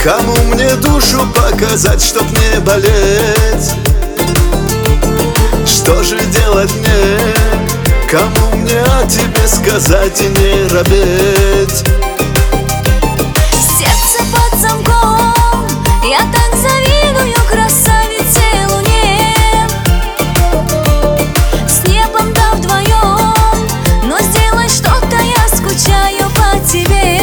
Кому мне душу показать, чтоб не болеть? Что же делать мне? Кому мне о тебе сказать и не робеть? Сердце под замком, я так завидую красавице луне. С небом-то вдвоем, но сделай что-то, я скучаю по тебе.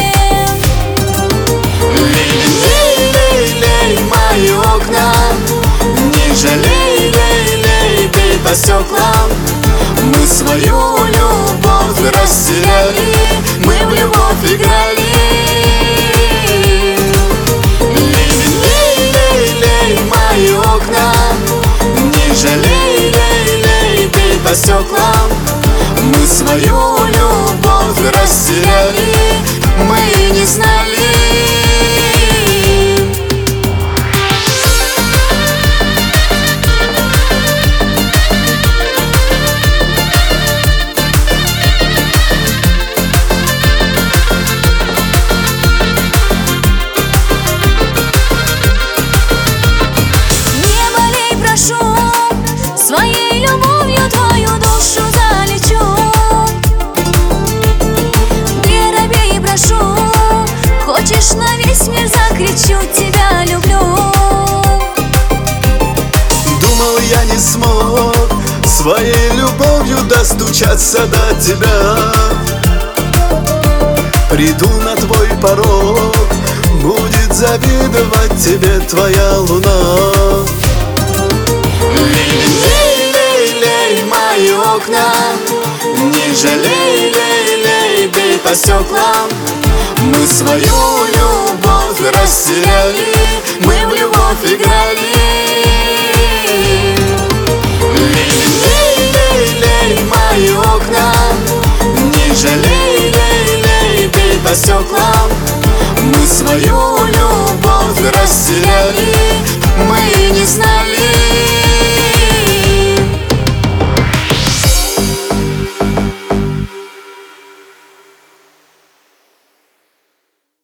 Лей-лей-лей, мои окна, не жалей, лей-лей, бей по стеклам. Мы свою любовь растеряли, мы в любовь играли. Лей-лей-лей, мои окна, не жалей, лей-лей, бей по стеклам. Мы свою любовь растеряли, мы не знали. Своей любовью твою душу залечу. Не робей, прошу, хочешь, на весь мир закричу: тебя люблю. Думал, я не смог своей любовью достучаться до тебя. Приду на твой порог, будет завидовать тебе твоя луна. Лей-лей-лей, мои окна, не жалей, лей-лей, бей по стеклам. Мы свою любовь растеряли, мы в любовь играли. Лей-лей-лей, мои окна, не жалей, лей-лей, бей по стеклам. Мы свою любовь растеряли, мы не знаем.